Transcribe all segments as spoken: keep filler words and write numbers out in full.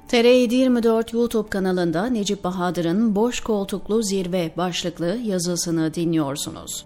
T R yedi yirmi dört YouTube kanalında Necip Bahadır'ın Boş Koltuklu Zirve başlıklı yazısını dinliyorsunuz.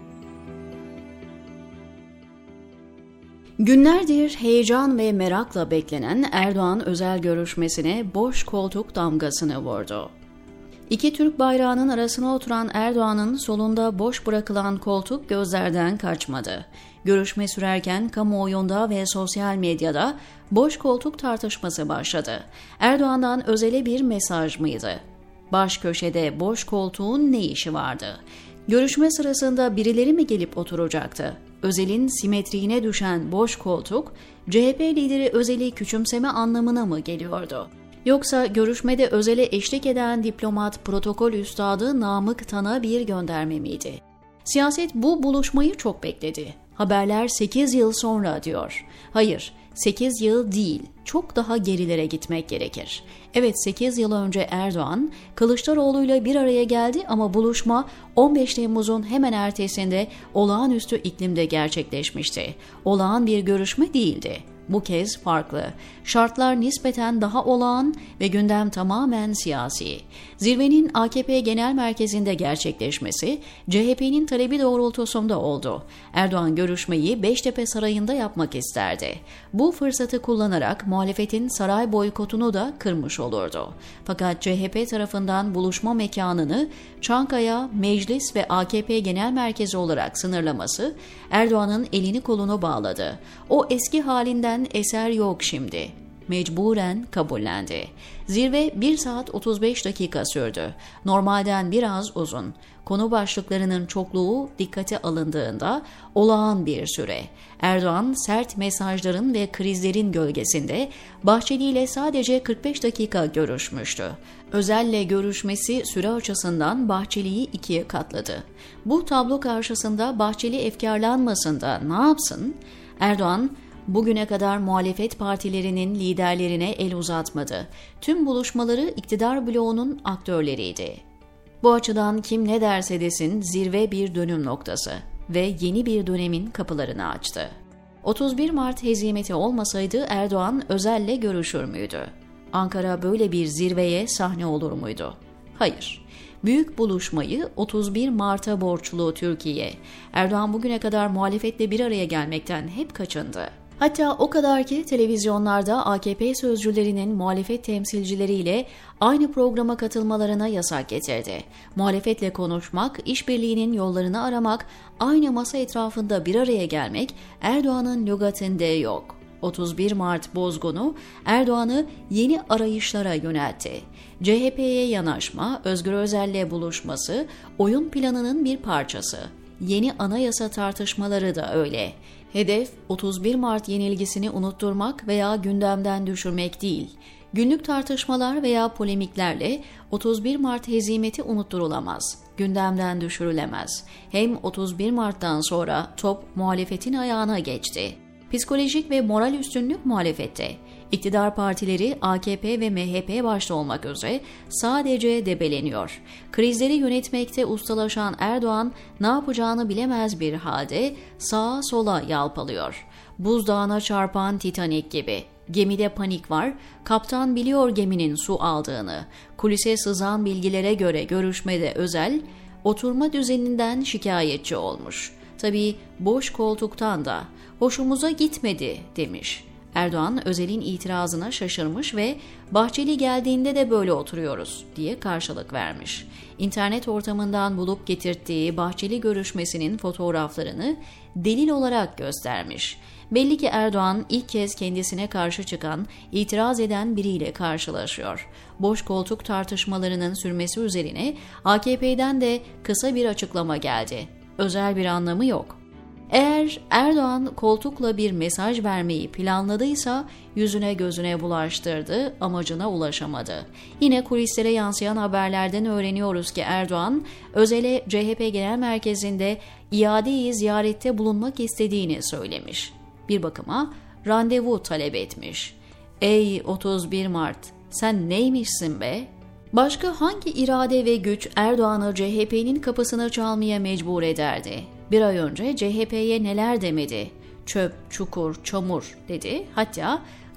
Günlerdir heyecan ve merakla beklenen Erdoğan özel görüşmesine boş koltuk damgasını vurdu. İki Türk bayrağının arasına oturan Erdoğan'ın solunda boş bırakılan koltuk gözlerden kaçmadı. Görüşme sürerken kamuoyunda ve sosyal medyada boş koltuk tartışması başladı. Erdoğan'dan özele bir mesaj mıydı? Baş köşede boş koltuğun ne işi vardı? Görüşme sırasında birileri mi gelip oturacaktı? Özel'in simetriğine düşen boş koltuk, C H P lideri Özel'i küçümseme anlamına mı geliyordu? Yoksa görüşmede Özel'e eşlik eden diplomat protokol üstadı Namık Tan'a bir gönderme miydi? Siyaset bu buluşmayı çok bekledi. Haberler sekiz yıl sonra diyor. Hayır, sekiz yıl değil, çok daha gerilere gitmek gerekir. Evet, sekiz yıl önce Erdoğan, Kılıçdaroğlu'yla bir araya geldi ama buluşma on beş Temmuz'un hemen ertesinde olağanüstü iklimde gerçekleşmişti. Olağan bir görüşme değildi. Bu kez farklı. Şartlar nispeten daha olağan ve gündem tamamen siyasi. Zirvenin A K P Genel Merkezi'nde gerçekleşmesi C H P'nin talebi doğrultusunda oldu. Erdoğan görüşmeyi Beştepe Sarayı'nda yapmak isterdi. Bu fırsatı kullanarak muhalefetin saray boykotunu da kırmış olurdu. Fakat C H P tarafından buluşma mekanını Çankaya, Meclis ve A K P Genel Merkezi olarak sınırlaması Erdoğan'ın elini kolunu bağladı. O eski halinden eser yok şimdi. Mecburen kabullendi. Zirve bir saat otuz beş dakika sürdü. Normalden biraz uzun. Konu başlıklarının çokluğu dikkate alındığında olağan bir süre. Erdoğan sert mesajların ve krizlerin gölgesinde Bahçeli ile sadece kırk beş dakika görüşmüştü. Özel'le görüşmesi süre açısından Bahçeli'yi ikiye katladı. Bu tablo karşısında Bahçeli efkarlanmasın da ne yapsın? Erdoğan, bugüne kadar muhalefet partilerinin liderlerine el uzatmadı. Tüm buluşmaları iktidar bloğunun aktörleriydi. Bu açıdan kim ne derse desin zirve bir dönüm noktası ve yeni bir dönemin kapılarını açtı. otuz bir Mart hezimeti olmasaydı Erdoğan Özel'le görüşür müydü? Ankara böyle bir zirveye sahne olur muydu? Hayır. Büyük buluşmayı otuz bir Mart'a borçlu Türkiye. Erdoğan bugüne kadar muhalefetle bir araya gelmekten hep kaçındı. Hatta o kadar ki televizyonlarda A K P sözcülerinin muhalefet temsilcileriyle aynı programa katılmalarına yasak getirdi. Muhalefetle konuşmak, işbirliğinin yollarını aramak, aynı masa etrafında bir araya gelmek Erdoğan'ın lügatinde yok. otuz bir Mart bozgunu Erdoğan'ı yeni arayışlara yöneltti. C H P'ye yanaşma, Özgür Özel'le buluşması oyun planının bir parçası. Yeni anayasa tartışmaları da öyle. Hedef otuz bir Mart yenilgisini unutturmak veya gündemden düşürmek değil. Günlük tartışmalar veya polemiklerle otuz bir Mart hezimeti unutturulamaz, gündemden düşürülemez. Hem otuz bir Mart'tan sonra top muhalefetin ayağına geçti. Psikolojik ve moral üstünlük muhalefette. İktidar partileri A K P ve M H P başta olmak üzere sadece debeleniyor. Krizleri yönetmekte ustalaşan Erdoğan ne yapacağını bilemez bir halde sağa sola yalpalıyor. Buzdağına çarpan Titanik gibi. Gemide panik var, kaptan biliyor geminin su aldığını. Kulise sızan bilgilere göre görüşmede Özel, oturma düzeninden şikayetçi olmuş. Tabii boş koltuktan da hoşumuza gitmedi demiş. Erdoğan Özel'in itirazına şaşırmış ve Bahçeli geldiğinde de böyle oturuyoruz diye karşılık vermiş. İnternet ortamından bulup getirttiği Bahçeli görüşmesinin fotoğraflarını delil olarak göstermiş. Belli ki Erdoğan ilk kez kendisine karşı çıkan, itiraz eden biriyle karşılaşıyor. Boş koltuk tartışmalarının sürmesi üzerine A K P'den de kısa bir açıklama geldi. Özel bir anlamı yok. Eğer Erdoğan koltukla bir mesaj vermeyi planladıysa yüzüne gözüne bulaştırdı, amacına ulaşamadı. Yine kulislere yansıyan haberlerden öğreniyoruz ki Erdoğan, Özel'e C H P Genel Merkezi'nde iade-i ziyarette bulunmak istediğini söylemiş. Bir bakıma randevu talep etmiş. Ey otuz bir Mart, sen neymişsin be? Başka hangi irade ve güç Erdoğan'ı C H P'nin kapısını çalmaya mecbur ederdi? Bir ay önce C H P'ye neler demedi? Çöp, çukur, çamur dedi. Hatta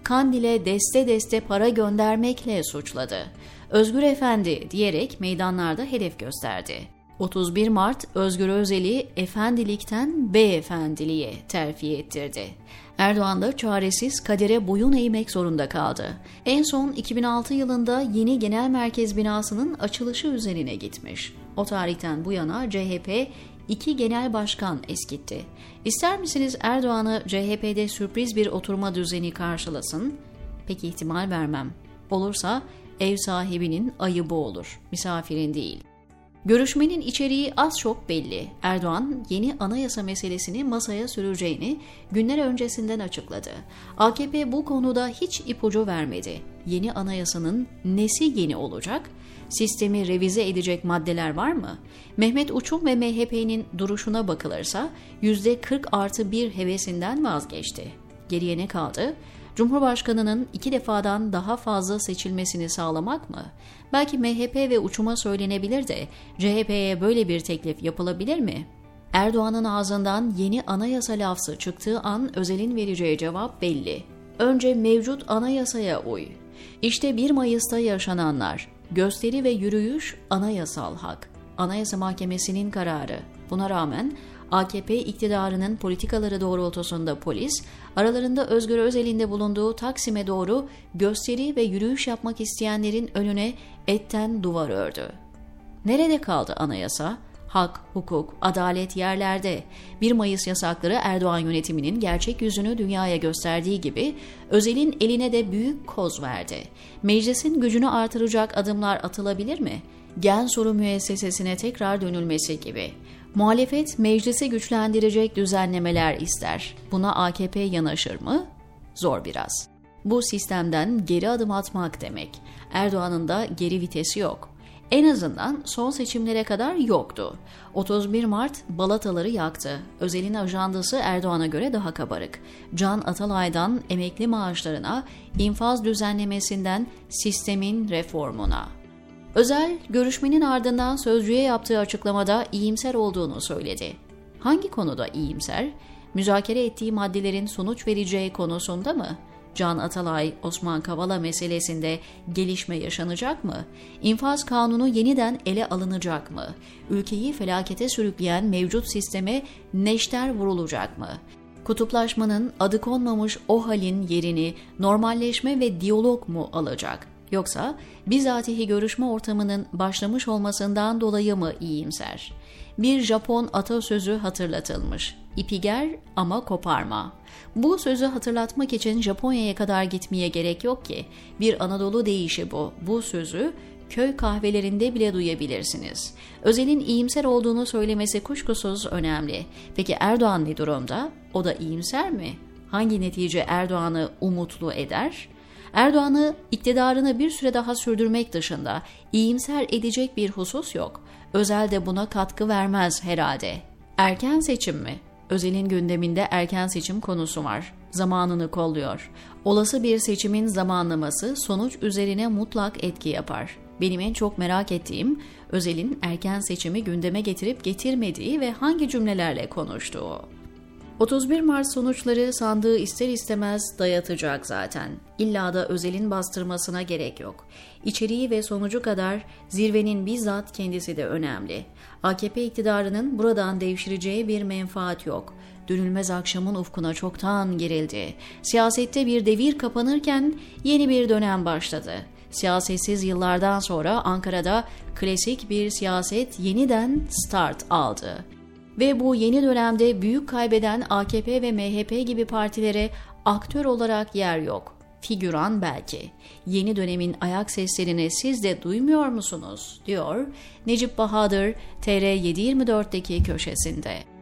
Kandil'e deste deste para göndermekle suçladı. Özgür Efendi diyerek meydanlarda hedef gösterdi. otuz bir Mart Özgür Özel'i efendilikten beyefendiliğe terfi ettirdi. Erdoğan da çaresiz kadere boyun eğmek zorunda kaldı. En son iki bin altı yılında yeni genel merkez binasının açılışı üzerine gitmiş. O tarihten bu yana C H P iki genel başkan eskitti. İster misiniz Erdoğan'ı C H P'de sürpriz bir oturma düzeni karşılasın? Pek ihtimal vermem. Olursa ev sahibinin ayıbı olur, misafirin değil. Görüşmenin içeriği az çok belli. Erdoğan yeni anayasa meselesini masaya süreceğini günler öncesinden açıkladı. A K P bu konuda hiç ipucu vermedi. Yeni anayasanın nesi yeni olacak? Sistemi revize edecek maddeler var mı? Mehmet Uçum ve M H P'nin duruşuna bakılırsa yüzde kırk artı bir hevesinden vazgeçti. Geriye ne kaldı? Cumhurbaşkanının iki defadan daha fazla seçilmesini sağlamak mı? Belki M H P ve Uçum'a söylenebilir de C H P'ye böyle bir teklif yapılabilir mi? Erdoğan'ın ağzından yeni anayasa lafzı çıktığı an Özel'in vereceği cevap belli. Önce mevcut anayasaya uy. İşte bir Mayıs'ta yaşananlar. Gösteri ve yürüyüş anayasal hak. Anayasa Mahkemesi'nin kararı. Buna rağmen A K P iktidarının politikaları doğrultusunda polis, aralarında Özgür Özel'in de bulunduğu Taksim'e doğru gösteri ve yürüyüş yapmak isteyenlerin önüne etten duvar ördü. Nerede kaldı anayasa? Hak, hukuk, adalet yerlerde. bir Mayıs yasakları Erdoğan yönetiminin gerçek yüzünü dünyaya gösterdiği gibi Özel'in eline de büyük koz verdi. Meclisin gücünü artıracak adımlar atılabilir mi? Gen soru müessesesine tekrar dönülmesi gibi. Muhalefet meclisi güçlendirecek düzenlemeler ister. Buna A K P yanaşır mı? Zor biraz. Bu sistemden geri adım atmak demek. Erdoğan'ın da geri vitesi yok. En azından son seçimlere kadar yoktu. otuz bir Mart balataları yaktı. Özel'in ajandası Erdoğan'a göre daha kabarık. Can Atalay'dan emekli maaşlarına, infaz düzenlemesinden sistemin reformuna. Özel, görüşmenin ardından Sözcü'ye yaptığı açıklamada iyimser olduğunu söyledi. Hangi konuda iyimser? Müzakere ettiği maddelerin sonuç vereceği konusunda mı? Can Atalay, Osman Kavala meselesinde gelişme yaşanacak mı? İnfaz kanunu yeniden ele alınacak mı? Ülkeyi felakete sürükleyen mevcut sisteme neşter vurulacak mı? Kutuplaşmanın adı konmamış o halin yerini normalleşme ve diyalog mu alacak? Yoksa bizatihi görüşme ortamının başlamış olmasından dolayı mı iyimser? Bir Japon atasözü hatırlatılmış. İpi ger ama koparma. Bu sözü hatırlatmak için Japonya'ya kadar gitmeye gerek yok ki. Bir Anadolu deyişi bu. Bu sözü köy kahvelerinde bile duyabilirsiniz. Özel'in iyimser olduğunu söylemesi kuşkusuz önemli. Peki Erdoğan ne durumda? O da iyimser mi? Hangi netice Erdoğan'ı umutlu eder? Erdoğan'ı iktidarını bir süre daha sürdürmek dışında iyimser edecek bir husus yok. Özel de buna katkı vermez herhalde. Erken seçim mi? Özel'in gündeminde erken seçim konusu var. Zamanını kolluyor. Olası bir seçimin zamanlaması sonuç üzerine mutlak etki yapar. Benim en çok merak ettiğim Özel'in erken seçimi gündeme getirip getirmediği ve hangi cümlelerle konuştuğu. otuz bir Mart sonuçları sandığı ister istemez dayatacak zaten. İlla da Özel'in bastırmasına gerek yok. İçeriği ve sonucu kadar zirvenin bizzat kendisi de önemli. A K P iktidarının buradan devşireceği bir menfaat yok. Dönülmez akşamın ufkuna çoktan girildi. Siyasette bir devir kapanırken yeni bir dönem başladı. Siyasetsiz yıllardan sonra Ankara'da klasik bir siyaset yeniden start aldı. Ve bu yeni dönemde büyük kaybeden A K P ve M H P gibi partilere aktör olarak yer yok. Figüran belki. Yeni dönemin ayak seslerini siz de duymuyor musunuz? Diyor Necip Bahadır T R yedi yirmi dörtteki köşesinde.